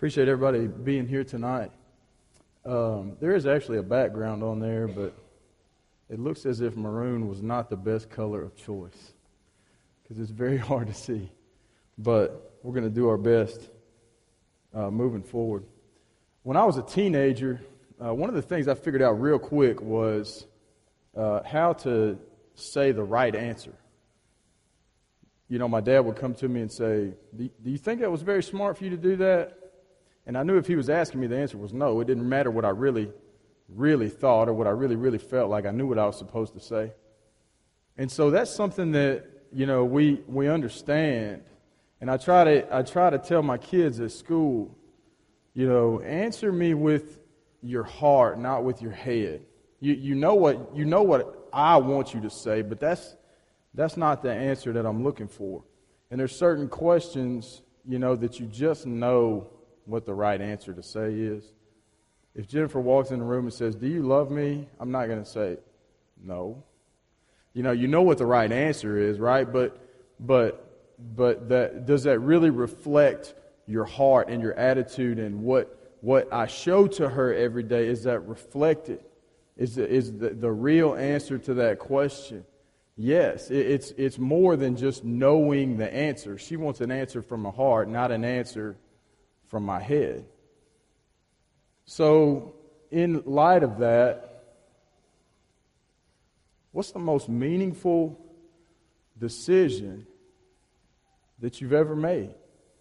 Appreciate everybody being here tonight. There is actually a background on there, but it looks as if maroon was not the best color of choice because it's very hard to see. But we're going to do our best moving forward. When I was a teenager, one of the things I figured out real quick was how to say the right answer. You know, my dad would come to me and say, do you think that was very smart for you to do that? And I knew if he was asking me, the answer was no. It didn't matter what I really thought or what I really felt like. I knew what I was supposed to say. And so that's something that, you know, we understand. And I try to tell my kids at school, you know, answer me with your heart, not with your head. You know what I want you to say, but that's not the answer that I'm looking for. And there's certain questions, you know, that you just know what the right answer to say is. If Jennifer walks in the room and says, "Do you love me?" I'm not going to say no. You know what the right answer is, right? But that does that really reflect your heart and your attitude and what I show to her every day? Is that reflected? Is the real answer to that question? Yes, it's more than just knowing the answer. She wants an answer from her heart, not an answer from my head. So, in light of that, what's the most meaningful decision that you've ever made?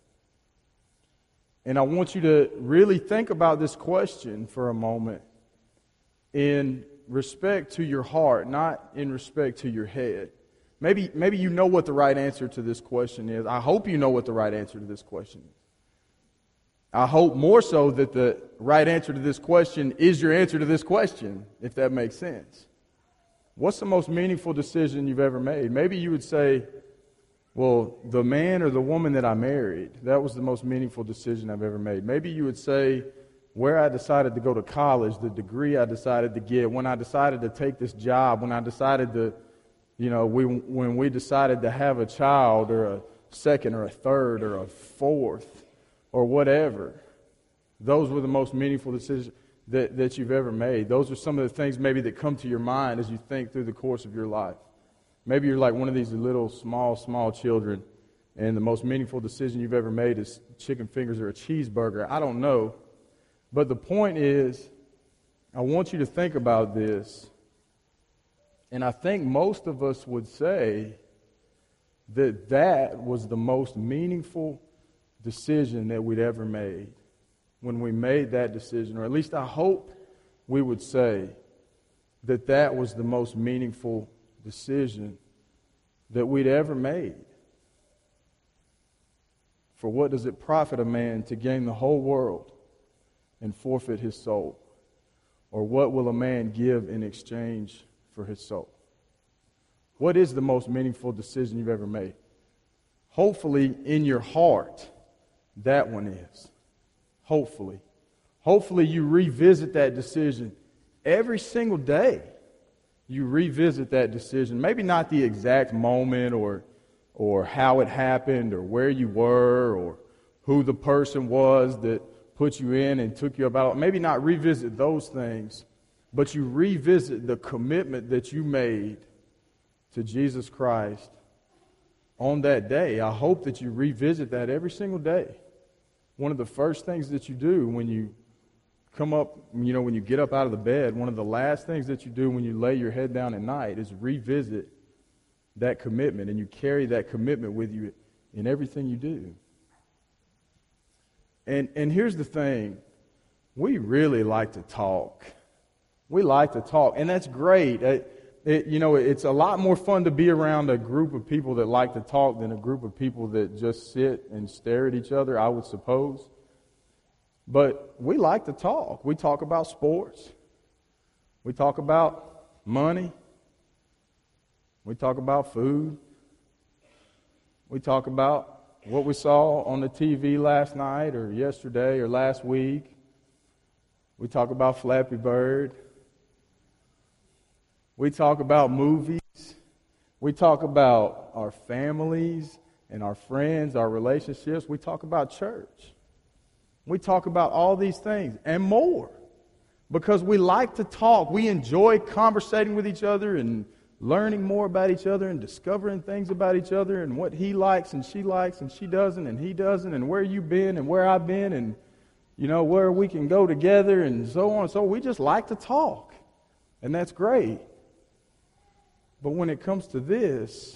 And I want you to really think about this question for a moment in respect to your heart, not in respect to your head. Maybe you know what the right answer to this question is. I hope you know what the right answer to this question is. I hope more so that the right answer to this question is your answer to this question, if that makes sense. What's the most meaningful decision you've ever made? Maybe you would say, well, the man or the woman that I married, that was the most meaningful decision I've ever made. Maybe you would say, where I decided to go to college, the degree I decided to get, when I decided to take this job, when I decided to, you know, when we decided to have a child or a second or a third or a fourth or whatever. Those were the most meaningful decisions that you've ever made. Those are some of the things maybe that come to your mind as you think through the course of your life. Maybe you're like one of these little small children and the most meaningful decision you've ever made is chicken fingers or a cheeseburger. I don't know. But the point is, I want you to think about this. And I think most of us would say that was the most meaningful decision that we'd ever made when we made that decision. Or at least I hope we would say that was the most meaningful decision that we'd ever made. For what does it profit a man to gain the whole world and forfeit his soul? Or what will a man give in exchange for his soul? What is the most meaningful decision you've ever made? Hopefully, in your heart, that one is. Hopefully. Hopefully you revisit that decision every single day. You revisit that decision. Maybe not the exact moment or how it happened or where you were or who the person was that put you in and took you about. Maybe not revisit those things, but you revisit the commitment that you made to Jesus Christ on that day. I hope that you revisit that every single day. One of the first things that you do when you come up, you know, when you get up out of the bed, one of the last things that you do when you lay your head down at night is revisit that commitment, and you carry that commitment with you in everything you do. And here's the thing. We really like to talk. We like to talk, and that's great. It's a lot more fun to be around a group of people that like to talk than a group of people that just sit and stare at each other, I would suppose. But we like to talk. We talk about sports. We talk about money. We talk about food. We talk about what we saw on the TV last night or yesterday or last week. We talk about Flappy Bird. We talk about movies. We talk about our families and our friends, our relationships. We talk about church. We talk about all these things and more because we like to talk. We enjoy conversating with each other and learning more about each other and discovering things about each other and what he likes and she doesn't and he doesn't and where you've been and where I've been and, where we can go together and so on. So we just like to talk, and that's great. But when it comes to this,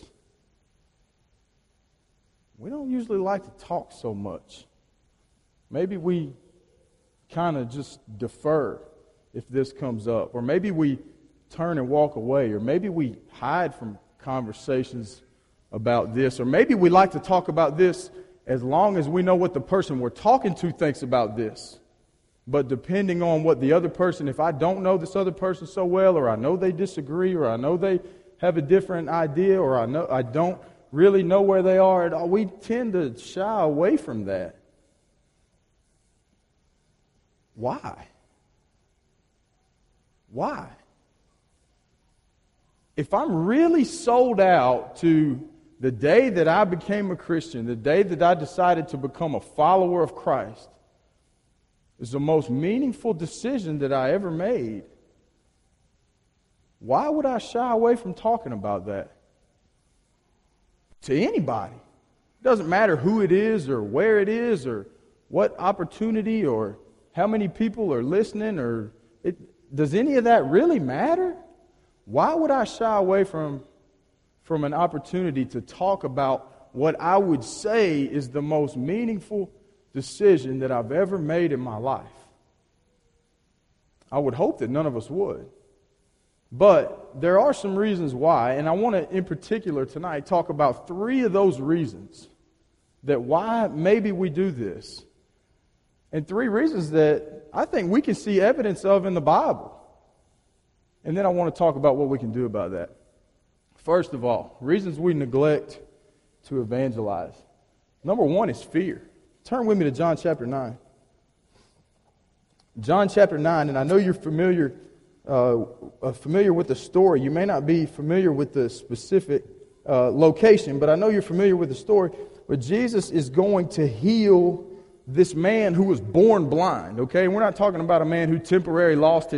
we don't usually like to talk so much. Maybe we kind of just defer if this comes up. Or maybe we turn and walk away. Or maybe we hide from conversations about this. Or maybe we like to talk about this as long as we know what the person we're talking to thinks about this. But depending on what the other person, if I don't know this other person so well, or I know they disagree, or I know they have a different idea, or I don't really know where they are at all, we tend to shy away from that. Why? Why? If I'm really sold out to the day that I became a Christian, the day that I decided to become a follower of Christ, is the most meaningful decision that I ever made, why would I shy away from talking about that? To anybody. It doesn't matter who it is or where it is or what opportunity or how many people are listening does any of that really matter? Why would I shy away from an opportunity to talk about what I would say is the most meaningful decision that I've ever made in my life? I would hope that none of us would. But there are some reasons why, and I want to, in particular tonight, talk about 3 of those reasons that why maybe we do this. And 3 reasons that I think we can see evidence of in the Bible. And then I want to talk about what we can do about that. First of all, reasons we neglect to evangelize. Number 1 is fear. Turn with me to John chapter 9. John chapter 9, and I know you're familiar with the story. You may not be familiar with the specific location, but I know you're familiar with the story. But Jesus is going to heal this man who was born blind. Okay, we're not talking about a man who temporarily lost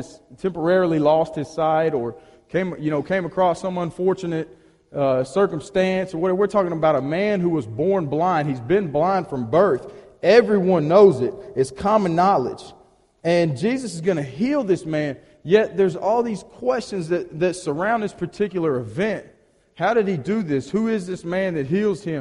his sight or came across some unfortunate circumstance or whatever. We're talking about a man who was born blind. He's been blind from birth. Everyone knows it. It's common knowledge. And Jesus is going to heal this man. Yet there's all these questions that surround this particular event. How did he do this? Who is this man that heals him?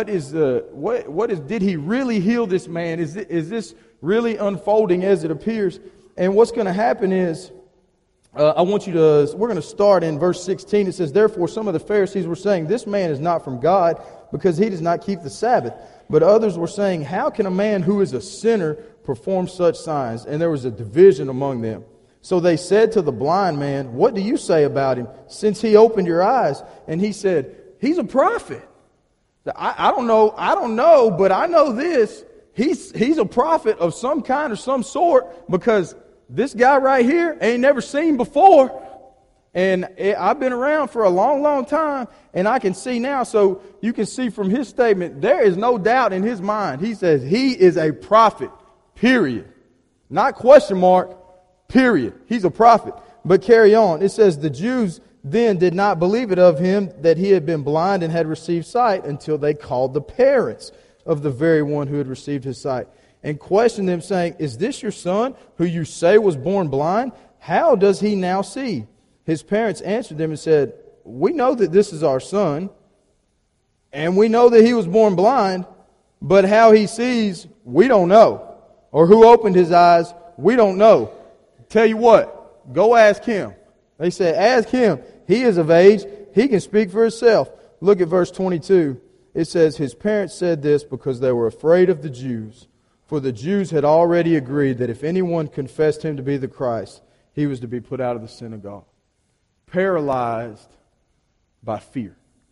Did he really heal this man? Is this really unfolding as it appears? And what's going to happen is, we're going to start in verse 16. It says, "Therefore some of the Pharisees were saying, 'This man is not from God, because he does not keep the Sabbath.' But others were saying, 'How can a man who is a sinner perform such signs?' And there was a division among them. So they said to the blind man, 'What do you say about him, since he opened your eyes?' And he said, 'He's a prophet.' I don't know, but I know this. He's a prophet of some kind or some sort, because this guy right here ain't never seen before. And I've been around for a long, long time, and I can see now. So you can see from his statement, there is no doubt in his mind. He says he is a prophet, period. Not question mark, period. He's a prophet. But carry on. It says the Jews then did not believe it of him that he had been blind and had received sight, until they called the parents of the very one who had received his sight and questioned them, saying, 'Is this your son, who you say was born blind? How does he now see?' His parents answered them and said, 'We know that this is our son, and we know that he was born blind, but how he sees, we don't know. Or who opened his eyes, we don't know. Tell you what, go ask him.' They said, 'Ask him. He is of age. He can speak for himself.' Look at verse 22. It says, 'His parents said this because they were afraid of the Jews. For the Jews had already agreed that if anyone confessed him to be the Christ, he was to be put out of the synagogue.'" Paralyzed by fear.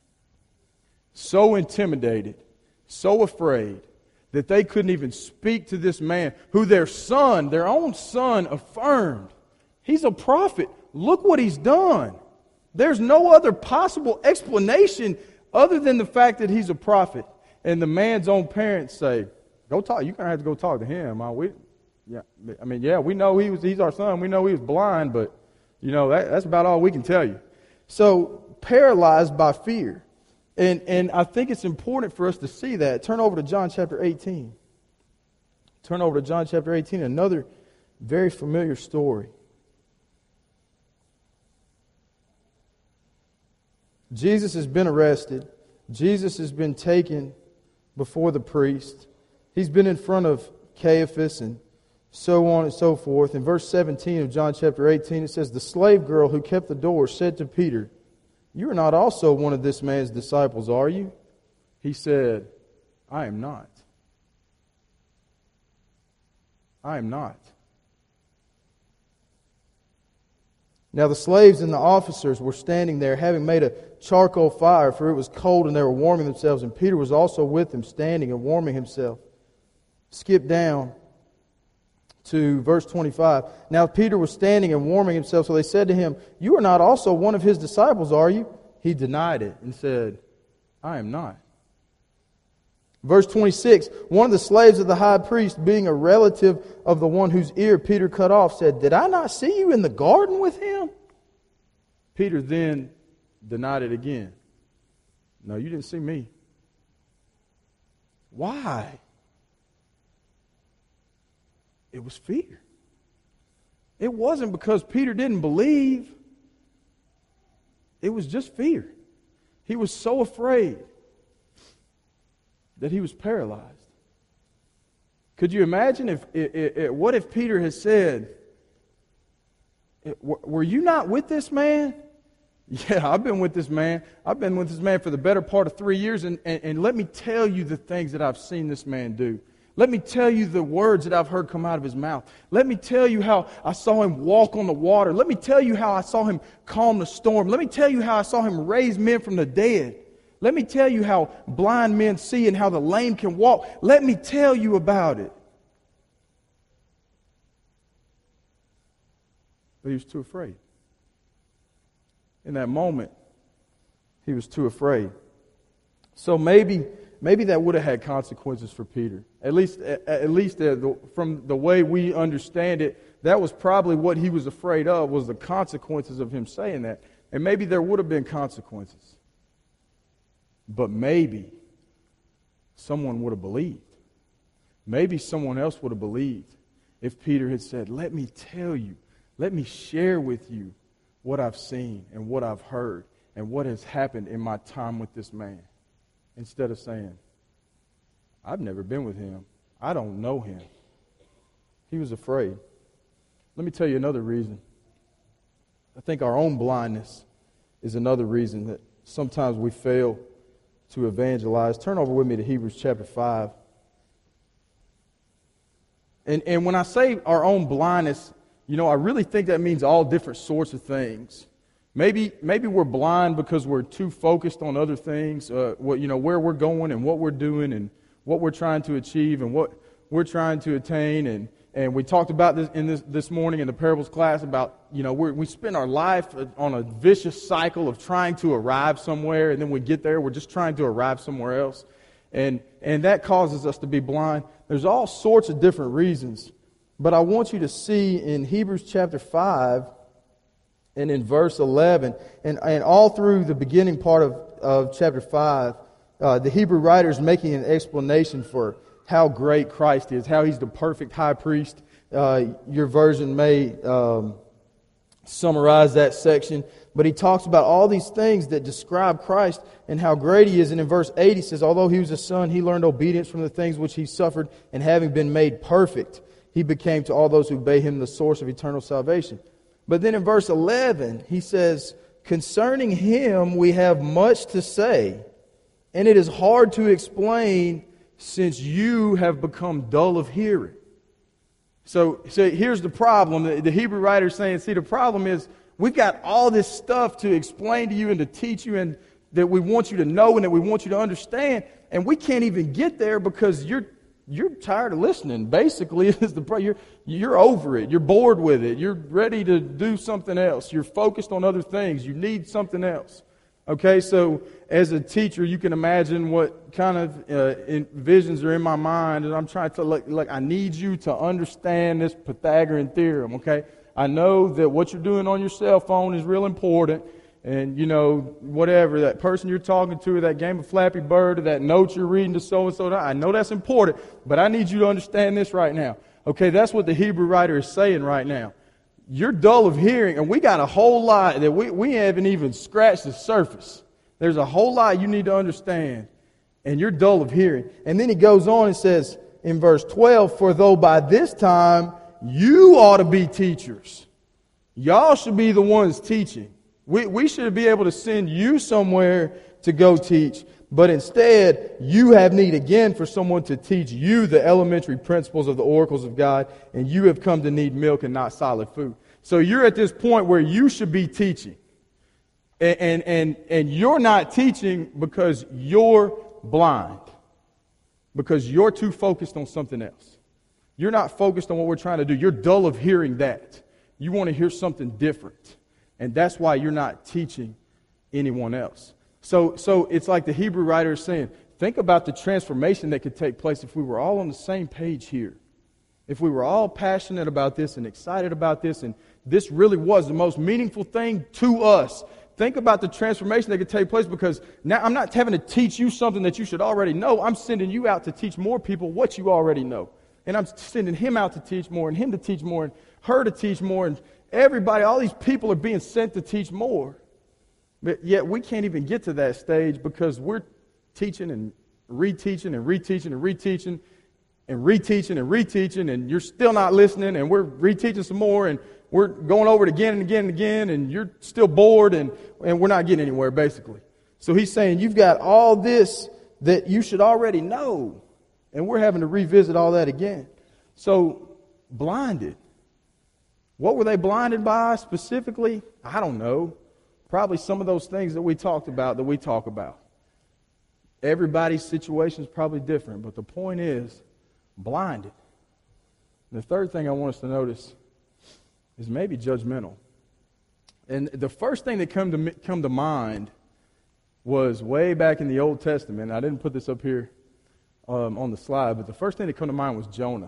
So intimidated, so afraid, that they couldn't even speak to this man who their own son, affirmed. He's a prophet. Look what he's done. There's no other possible explanation other than the fact that he's a prophet. And the man's own parents say, go talk. You're going to have to go talk to him. We know he's our son. We know he was blind, but, that's about all we can tell you. So, paralyzed by fear. And I think it's important for us to see that. Turn over to John chapter 18. Turn over to John chapter 18, another very familiar story. Jesus has been arrested. Jesus has been taken before the priest. He's been in front of Caiaphas and so on and so forth. In verse 17 of John chapter 18, it says, "The slave girl who kept the door said to Peter, 'You are not also one of this man's disciples, are you?' He said, 'I am not. I am not.' Now the slaves and the officers were standing there, having made a charcoal fire, for it was cold and they were warming themselves, and Peter was also with them, standing and warming himself." Skip down to verse 25. "Now Peter was standing and warming himself, so they said to him, 'You are not also one of his disciples, are you?' He denied it and said, 'I am not.'" Verse 26, "One of the slaves of the high priest, being a relative of the one whose ear Peter cut off, said, 'Did I not see you in the garden with him?' Peter then denied it again. 'No, you didn't see me.' Why? It was fear. It wasn't because Peter didn't believe. It was just fear. He was so afraid that he was paralyzed. Could you imagine what if Peter had said, "Were you not with this man?" "Yeah, I've been with this man. I've been with this man for the better part of 3 years, and let me tell you the things that I've seen this man do. Let me tell you the words that I've heard come out of his mouth. Let me tell you how I saw him walk on the water. Let me tell you how I saw him calm the storm. Let me tell you how I saw him raise men from the dead. Let me tell you how blind men see and how the lame can walk. Let me tell you about it." But he was too afraid. In that moment, he was too afraid. So maybe that would have had consequences for Peter. At least from the way we understand it, that was probably what he was afraid of, was the consequences of him saying that. And maybe there would have been consequences. But maybe someone would have believed. Maybe someone else would have believed if Peter had said, "Let me tell you, let me share with you what I've seen and what I've heard and what has happened in my time with this man." Instead of saying, "I've never been with him. I don't know him." He was afraid. Let me tell you another reason. I think our own blindness is another reason that sometimes we fail to evangelize. Turn over with me to Hebrews chapter 5. And when I say our own blindness, I really think that means all different sorts of things. Maybe we're blind because we're too focused on other things, where we're going and what we're doing and what we're trying to achieve and what we're trying to attain. And we talked about this morning in the parables class about, we spend our life on a vicious cycle of trying to arrive somewhere, and then we get there, we're just trying to arrive somewhere else. And that causes us to be blind. There's all sorts of different reasons. But I want you to see in Hebrews chapter 5 and in verse 11, and all through the beginning part of chapter 5, the Hebrew writer is making an explanation for how great Christ is, how He's the perfect high priest. Your version may summarize that section. But he talks about all these things that describe Christ and how great He is. And in verse 8 he says, "Although He was a son, He learned obedience from the things which He suffered, and having been made perfect, He became to all those who obey Him the source of eternal salvation." But then in verse 11 he says, "Concerning Him we have much to say, and it is hard to explain since you have become dull of hearing." So here's the problem. The Hebrew writer is saying, the problem is we've got all this stuff to explain to you and to teach you and that we want you to know and that we want you to understand, and we can't even get there because you're tired of listening. Basically, you're over it. You're bored with it. You're ready to do something else. You're focused on other things. You need something else. Okay, so as a teacher, you can imagine what kind of visions are in my mind, and I'm trying to look, I need you to understand this Pythagorean theorem, okay? I know that what you're doing on your cell phone is real important, and, whatever, that person you're talking to, or that game of Flappy Bird, or that note you're reading to so-and-so, I know that's important, but I need you to understand this right now. Okay, that's what the Hebrew writer is saying right now. You're dull of hearing, and we got a whole lot that we haven't even scratched the surface. There's a whole lot you need to understand, and you're dull of hearing. And then he goes on and says in verse 12, for though by this time you ought to be teachers. Y'all should be the ones teaching. We should be able to send you somewhere to go teach. But instead, you have need again for someone to teach you the elementary principles of the oracles of God, and you have come to need milk and not solid food. So you're at this point where you should be teaching. And you're not teaching because you're blind. Because you're too focused on something else. You're not focused on what we're trying to do. You're dull of hearing that. You want to hear something different. And that's why you're not teaching anyone else. So it's like the Hebrew writer is saying, think about the transformation that could take place if we were all on the same page here. If we were all passionate about this and excited about this, and this really was the most meaningful thing to us. Think about the transformation that could take place, because now I'm not having to teach you something that you should already know. I'm sending you out to teach more people what you already know. And I'm sending him out to teach more, and him to teach more, and her to teach more, and everybody, all these people are being sent to teach more. But yet we can't even get to that stage because we're teaching and reteaching and reteaching and reteaching and reteaching and reteaching, and you're still not listening, and we're reteaching some more, and we're going over it again and again and again, and you're still bored, and we're not getting anywhere, basically. So he's saying you've got all this that you should already know, and we're having to revisit all that again. So, blinded. What were they blinded by specifically? I don't know. Probably some of those things that we talked about, that we talk about. Everybody's situation is probably different, but the point is, blinded. The third thing I want us to notice is maybe judgmental. And the first thing that come to mind was way back in the Old Testament. I didn't put this up here on the slide, but the first thing that come to mind was Jonah.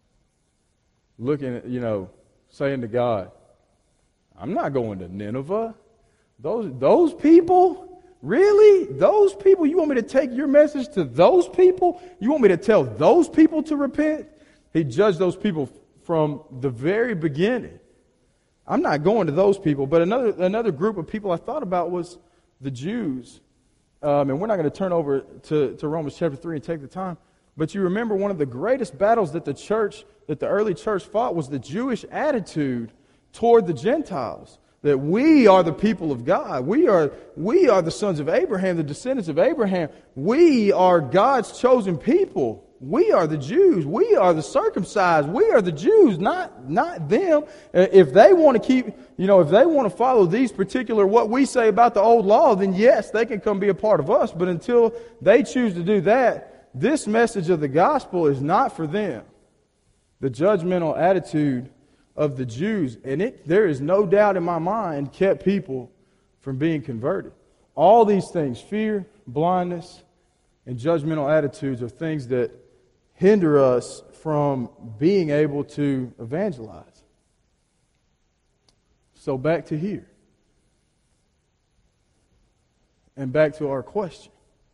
Looking at, saying to God, I'm not going to Nineveh. Those people? Really? Those people? You want me to take your message to those people? You want me to tell those people to repent? He judged those people from the very beginning. I'm not going to those people. But another group of people I thought about was the Jews. And we're not going to turn over to Romans chapter 3 and take the time. But you remember one of the greatest battles that the early church fought was the Jewish attitude toward the Gentiles. That we are the people of God. We are the sons of Abraham, the descendants of Abraham. We are God's chosen people. We are the Jews. We are the circumcised. We are the Jews, not them. If they want to keep, if they want to follow these particular, what we say about the old law, then yes, they can come be a part of us. But until they choose to do that, this message of the gospel is not for them. The judgmental attitude of the Jews, and there is no doubt in my mind, kept people from being converted. All these things, fear, blindness, and judgmental attitudes, are things that hinder us from being able to evangelize. So back to here. And back to our question.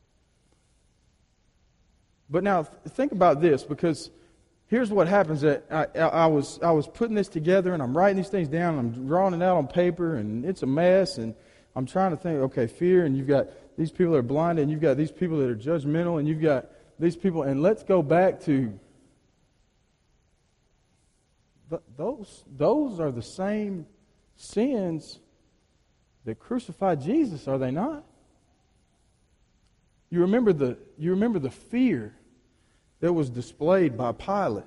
But now think about this, because here's what happens. That I was putting this together, and I'm writing these things down, and I'm drawing it out on paper, and it's a mess, and I'm trying to think, okay, fear, and you've got these people that are blinded, and you've got these people that are judgmental, and you've got these people, and let's go back to those are the same sins that crucified Jesus, are they not? You remember the fear that was displayed by Pilate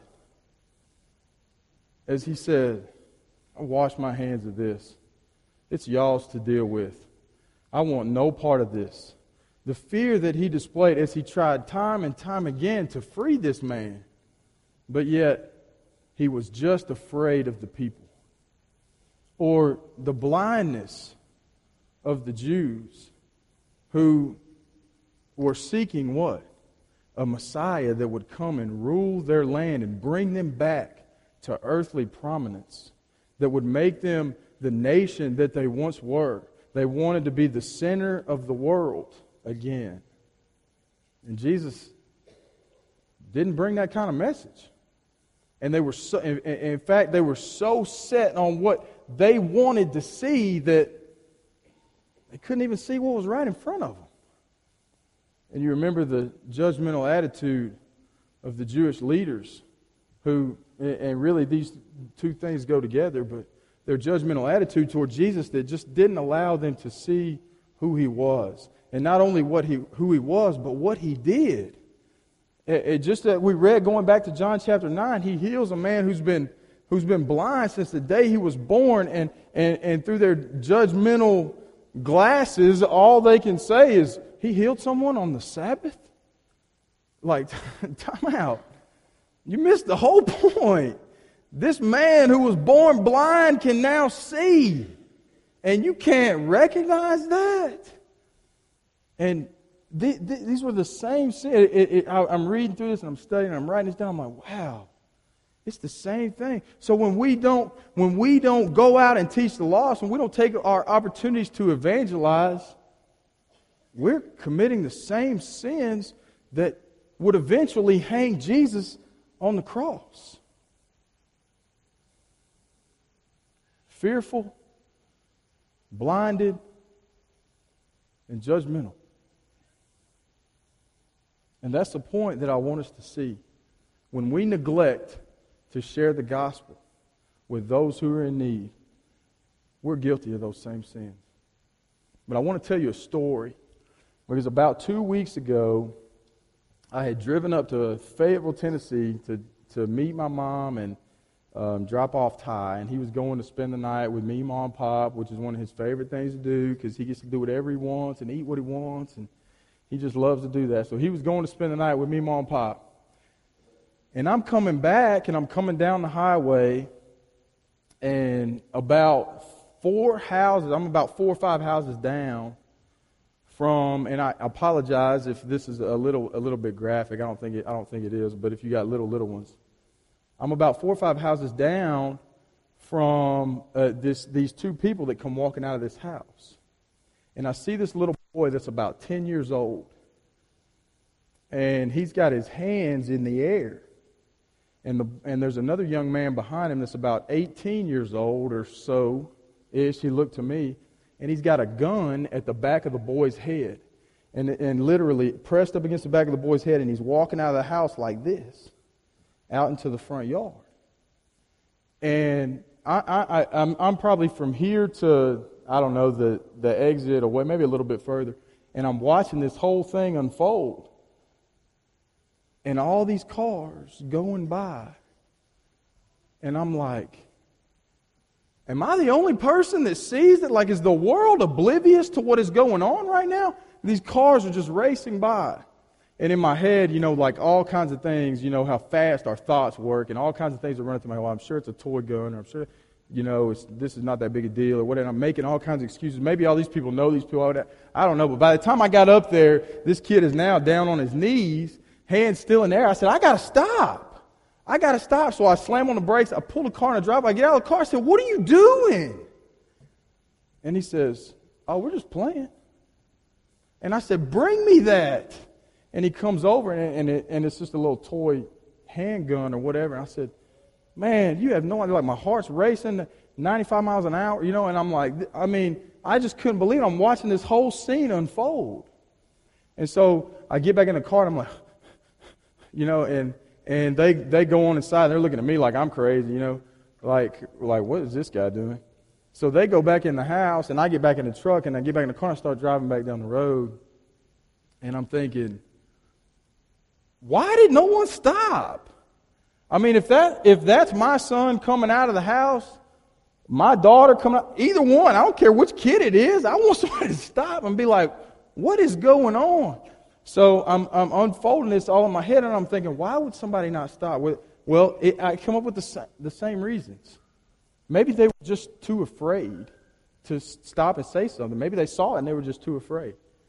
as he said, I wash my hands of this. It's y'all's to deal with. I want no part of this. The fear that he displayed as he tried time and time again to free this man, but yet he was just afraid of the people. Or the blindness of the Jews who were seeking what? A Messiah that would come and rule their land and bring them back to earthly prominence, that would make them the nation that they once were. They wanted to be the center of the world again. And Jesus didn't bring that kind of message. And they were so, in fact, they were so set on what they wanted to see that they couldn't even see what was right in front of them. And you remember the judgmental attitude of the Jewish leaders who, and really these two things go together, but their judgmental attitude toward Jesus that just didn't allow them to see who He was. And not only who He was, but what He did. It just that we read going back to John chapter 9, He heals a man who's been blind since the day he was born, and through their judgmental glasses, all they can say is, He healed someone on the Sabbath? Like, time out. You missed the whole point. This man who was born blind can now see. And you can't recognize that. And these were the same sin. I'm reading through this and I'm studying and I'm writing this down. I'm like, wow, it's the same thing. So when we don't go out and teach the lost, when we don't take our opportunities to evangelize, we're committing the same sins that would eventually hang Jesus on the cross. Fearful, blinded, and judgmental. And that's the point that I want us to see. When we neglect to share the gospel with those who are in need, we're guilty of those same sins. But I want to tell you a story. Because about 2 weeks ago, I had driven up to Fayetteville, Tennessee to meet my mom and drop off Ty. And he was going to spend the night with me, Mom, Pop, which is one of his favorite things to do because he gets to do whatever he wants and eat what he wants. And he just loves to do that. So he was going to spend the night with me, Mom, Pop. And I'm coming back and I'm coming down the highway and about 4 houses, I'm about 4 or 5 houses down from, and I apologize if this is a little bit graphic. I don't think it is, but if you got little ones, I'm about 4 or 5 houses down from these two people that come walking out of this house, and I see this little boy that's about 10 years old, and he's got his hands in the air, and there's another young man behind him that's about 18 years old or so ish. He looked to me. And he's got a gun at the back of the boy's head. And literally pressed up against the back of the boy's head. And he's walking out of the house like this. Out into the front yard. And I'm probably from here to, I don't know, the exit or maybe a little bit further. And I'm watching this whole thing unfold. And all these cars going by. And I'm like, am I the only person that sees it? Like, is the world oblivious to what is going on right now? These cars are just racing by. And in my head, like all kinds of things, how fast our thoughts work and all kinds of things are running through my head. Well, I'm sure it's a toy gun, or I'm sure, this is not that big a deal, or whatever. I'm making all kinds of excuses. Maybe all these people know these people. I don't know. But by the time I got up there, this kid is now down on his knees, hands still in the air. I said, I got to stop. So I slam on the brakes. I pull the car in the driveway. I get out of the car. I said, what are you doing? And he says, oh, we're just playing. And I said, bring me that. And he comes over, and it's just a little toy handgun or whatever. And I said, man, you have no idea. Like, my heart's racing 95 miles an hour, and I'm like, I just couldn't believe it. I'm watching this whole scene unfold. And so I get back in the car, and I'm like, and they go on inside. They're looking at me like I'm crazy, like what is this guy doing? So they go back in the house, and I get back in the truck, and I get back in the car and start driving back down the road. And I'm thinking, why did no one stop? If that's my son coming out of the house, my daughter coming out, either one, I don't care which kid it is, I want somebody to stop and be like, what is going on? So I'm unfolding this all in my head, and I'm thinking, why would somebody not stop? Well, I come up with the same reasons. Maybe they were just too afraid to stop and say something. Maybe they saw it and they were just too afraid.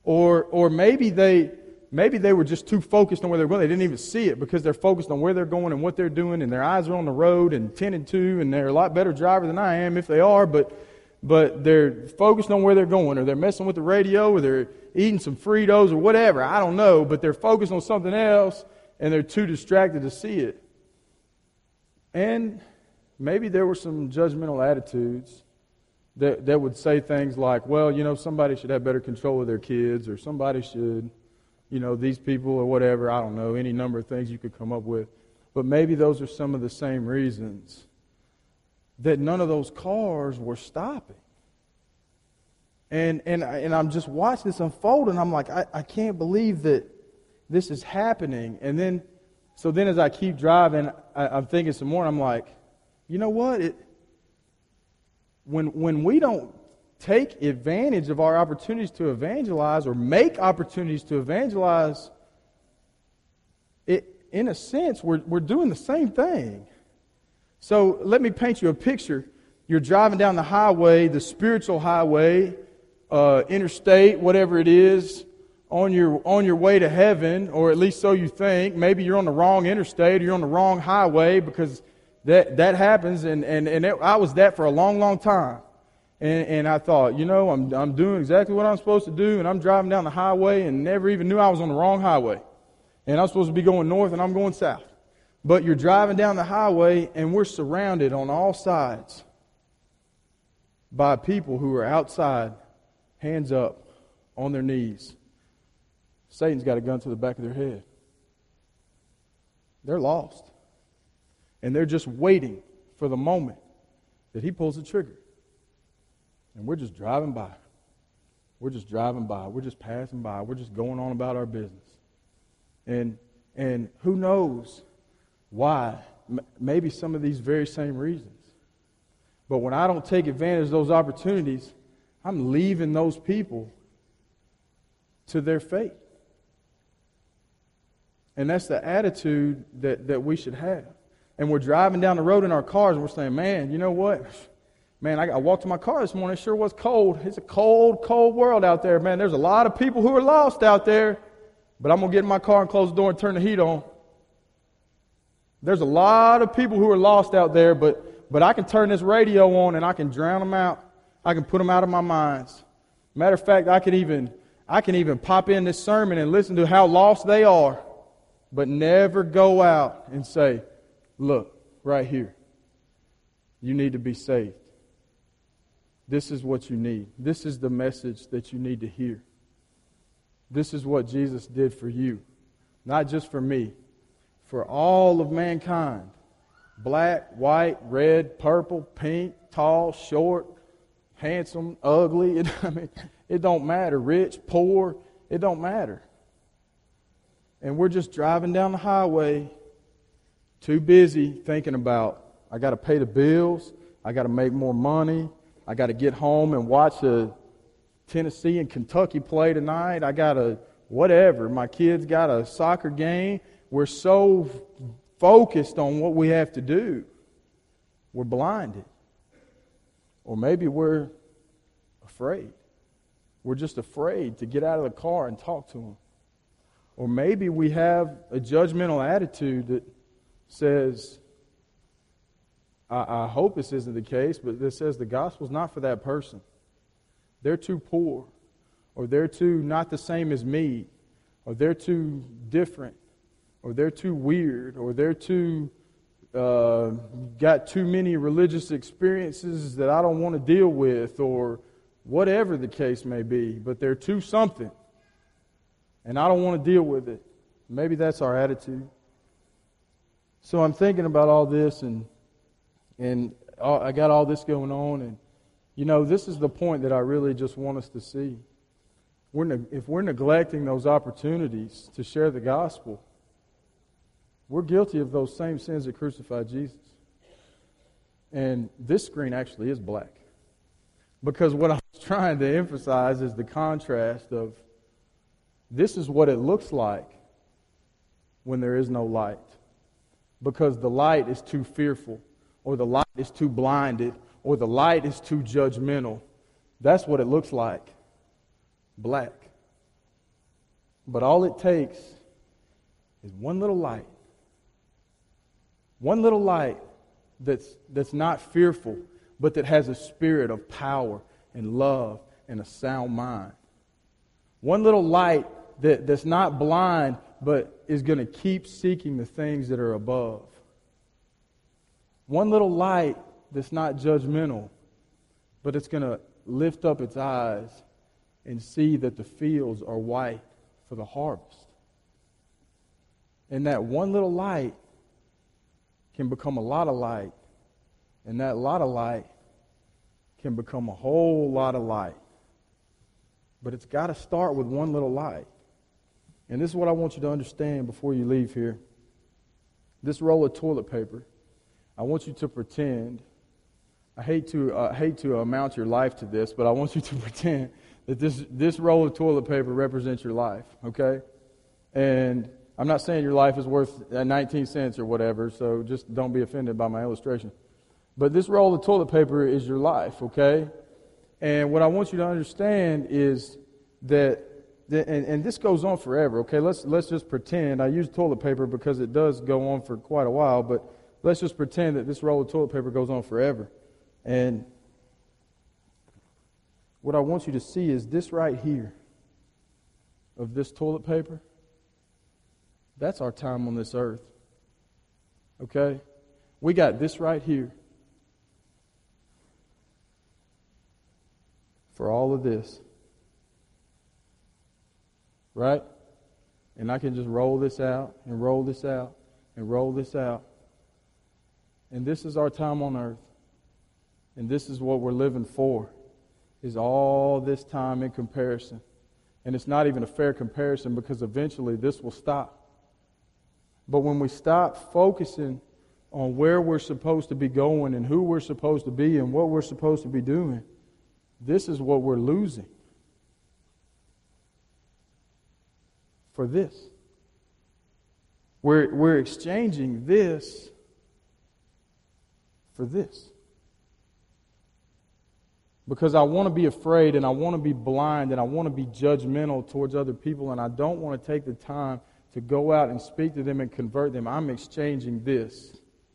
Or maybe they were just too focused on where they're going. They didn't even see it because they're focused on where they're going and what they're doing, and their eyes are on the road and 10 and 2, and they're a lot better driver than I am if they are, but they're focused on where they're going, or they're messing with the radio, or they're eating some Fritos or whatever. I don't know, but they're focused on something else, and they're too distracted to see it. And maybe there were some judgmental attitudes that would say things like, well, somebody should have better control of their kids, or somebody should, these people or whatever, I don't know, any number of things you could come up with. But maybe those are some of the same reasons that none of those cars were stopping. And I'm just watching this unfold, and I'm like, I can't believe that this is happening. And then as I keep driving, I'm thinking some more, and I'm like, you know what? When we don't take advantage of our opportunities to evangelize or make opportunities to evangelize, in a sense, we're doing the same thing. So let me paint you a picture. You're driving down the highway, the spiritual highway, interstate, whatever it is, on your way to heaven, or at least so you think. Maybe you're on the wrong interstate, or you're on the wrong highway, because that happens, and I was that for a long, long time. And I thought, I'm doing exactly what I'm supposed to do, and I'm driving down the highway and never even knew I was on the wrong highway. And I'm supposed to be going north, and I'm going south. But you're driving down the highway, and we're surrounded on all sides by people who are outside, hands up, on their knees. Satan's got a gun to the back of their head. They're lost. And they're just waiting for the moment that he pulls the trigger. And we're just driving by. We're just driving by. We're just passing by. We're just going on about our business. And who knows why? Maybe some of these very same reasons. But when I don't take advantage of those opportunities, I'm leaving those people to their fate. And that's the attitude that we should have. And we're driving down the road in our cars, and we're saying, man, you know what? Man, I walked to my car this morning. It sure was cold. It's a cold, cold world out there, man. There's a lot of people who are lost out there. But I'm going to get in my car and close the door and turn the heat on. There's a lot of people who are lost out there, but I can turn this radio on and I can drown them out. I can put them out of my minds. Matter of fact, I can even pop in this sermon and listen to how lost they are, but never go out and say, look, right here, you need to be saved. This is what you need. This is the message that you need to hear. This is what Jesus did for you. Not just for me. For all of mankind. Black, white, red, purple, pink, tall, short, handsome, ugly. It don't matter. Rich, poor. It don't matter. And we're just driving down the highway, too busy thinking about, I got to pay the bills. I got to make more money. I got to get home and watch a Tennessee and Kentucky play tonight. I got to whatever. My kids got a soccer game. We're so focused on what we have to do. We're blinded. Or maybe we're afraid. We're just afraid to get out of the car and talk to them. Or maybe we have a judgmental attitude that says, I hope this isn't the case, but this says the gospel's not for that person. They're too poor, or they're too not the same as me, or they're too different, or they're too weird, or they're too got too many religious experiences that I don't want to deal with, or whatever the case may be, but they're too something, and I don't want to deal with it. Maybe that's our attitude. So I'm thinking about all this, and I got all this going on, and this is the point that I really just want us to see. If we're neglecting those opportunities to share the gospel, we're guilty of those same sins that crucified Jesus. And this screen actually is black. Because what I was trying to emphasize is the contrast of this is what it looks like when there is no light. Because the light is too fearful, or the light is too blinded, or the light is too judgmental. That's what it looks like. Black. But all it takes is one little light. One little light that's not fearful, but that has a spirit of power and love and a sound mind. One little light that's not blind, but is going to keep seeking the things that are above. One little light that's not judgmental, but it's going to lift up its eyes and see that the fields are white for the harvest. And that one little light can become a lot of light, and that lot of light can become a whole lot of light. But it's got to start with one little light. And this is what I want you to understand before you leave here. This roll of toilet paper, I want you to pretend, I hate to amount your life to this, but I want you to pretend that this roll of toilet paper represents your life, okay? And I'm not saying your life is worth 19 cents or whatever, so just don't be offended by my illustration. But this roll of toilet paper is your life, okay? And what I want you to understand is that, and this goes on forever, okay? Let's just pretend. I use toilet paper because it does go on for quite a while, but let's just pretend that this roll of toilet paper goes on forever. And what I want you to see is this right here of this toilet paper. That's our time on this earth. Okay? We got this right here. For all of this. Right? And I can just roll this out and roll this out and roll this out. And this is our time on earth. And this is what we're living for. Is all this time in comparison. And it's not even a fair comparison because eventually this will stop. But when we stop focusing on where we're supposed to be going and who we're supposed to be and what we're supposed to be doing, this is what we're losing for this. We're exchanging this for this. Because I want to be afraid and I want to be blind and I want to be judgmental towards other people and I don't want to take the time to go out and speak to them and convert them. I'm exchanging this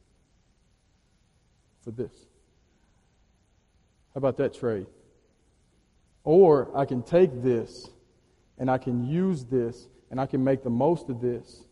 for this. How about that trade? Or I can take this and I can use this and I can make the most of this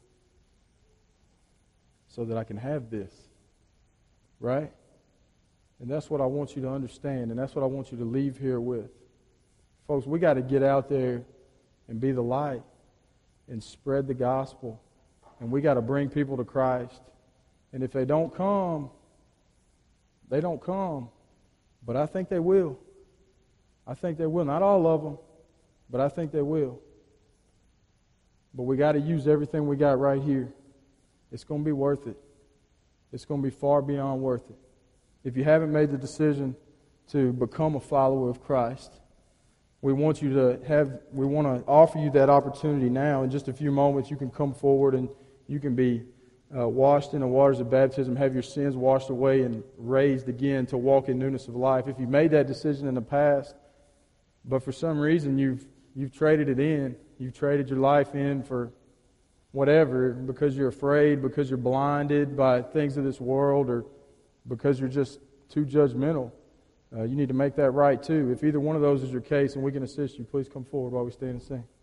so that I can have this. Right? And that's what I want you to understand, and that's what I want you to leave here with. Folks, we got to get out there and be the light and spread the gospel. And we got to bring people to Christ. And if they don't come, they don't come. But I think they will. I think they will. Not all of them, but I think they will. But we got to use everything we got right here. It's going to be worth it. It's going to be far beyond worth it. If you haven't made the decision to become a follower of Christ, we want to offer you that opportunity now. In just a few moments, you can come forward and you can be washed in the waters of baptism, have your sins washed away and raised again to walk in newness of life. If you've made that decision in the past, but for some reason you've traded it in, you've traded your life in for whatever, because you're afraid, because you're blinded by things of this world, or because you're just too judgmental, you need to make that right too. If either one of those is your case and we can assist you, please come forward while we stand and sing.